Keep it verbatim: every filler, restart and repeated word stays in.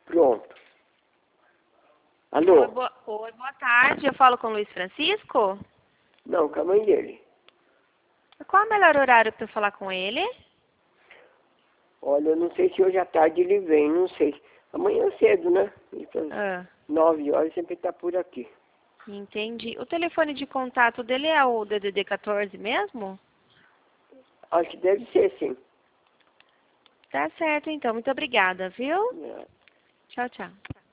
Pronto. Alô? Oi, boa, oi, boa tarde. Eu falo com o Luiz Francisco? Não, com a mãe dele. Qual é o melhor horário para eu falar com ele? Olha, eu não sei se hoje à tarde ele vem, não sei. Amanhã cedo, né? Então, Ah, nove horas sempre está por aqui. entendi. O telefone de contato dele é o D D D quatorze mesmo? Acho que deve ser, sim. Tá certo, então. Muito obrigada, viu? É. Tchau, tchau.